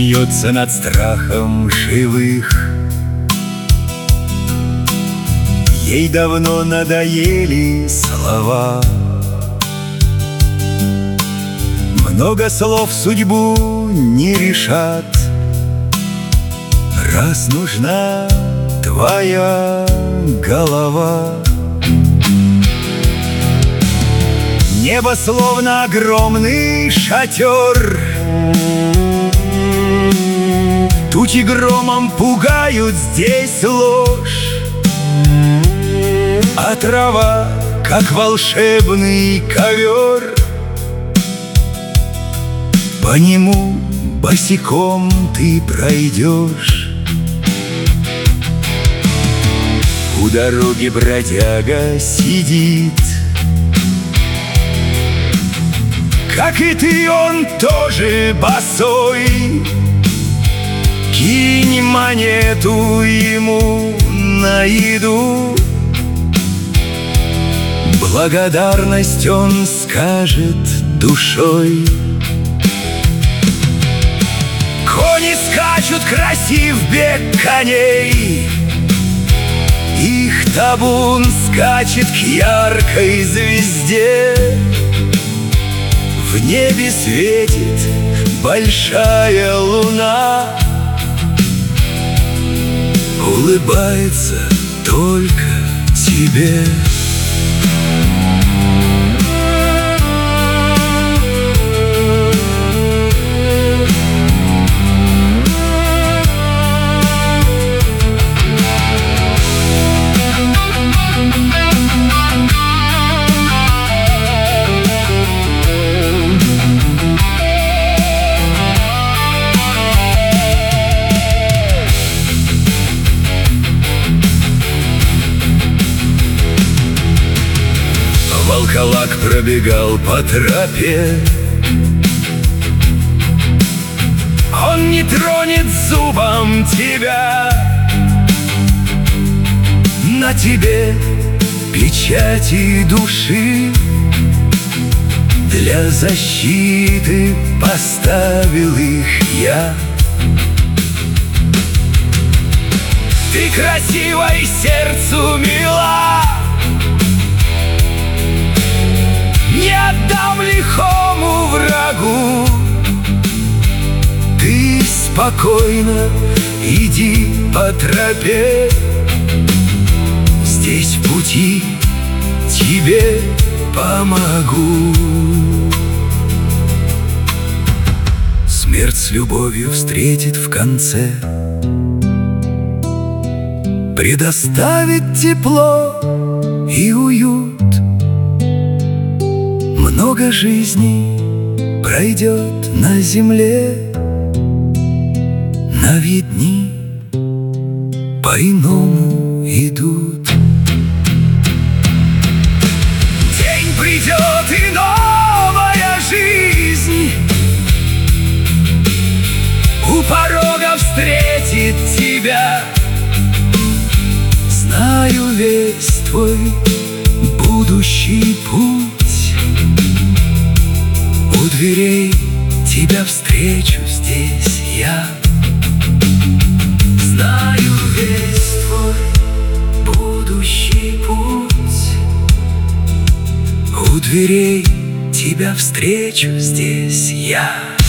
смеется над страхом живых. Ей давно надоели слова, много слов судьбу не решат, раз нужна твоя голова. Небо словно огромный шатер, тучи громом пугают здесь ложь, а трава, как волшебный ковер, по нему босиком ты пройдешь. У дороги бродяга сидит, как и ты, он тоже босой. Кинь монету ему на еду, благодарность он скажет душой. Кони скачут, красив бег коней, их табун скачет к яркой звезде. В небе светит большая луна, улыбается только тебе. Волколак пробегал по тропе, он не тронет зубом тебя. На тебе печати души, для защиты поставил их я. Ты красива и сердцу мила, не отдам лихому врагу. Ты спокойно иди по тропе, здесь в пути тебе помогу. Смерть с любовью встретит в конце, предоставит тепло и уют. Много жизней пройдет на земле, но ведь дни по-иному идут. День придет и новая жизнь у порога встретит тебя. Знаю весь твой будущий путь, у дверей тебя встречу здесь я. Знаю весь твой будущий путь, у дверей тебя встречу здесь я.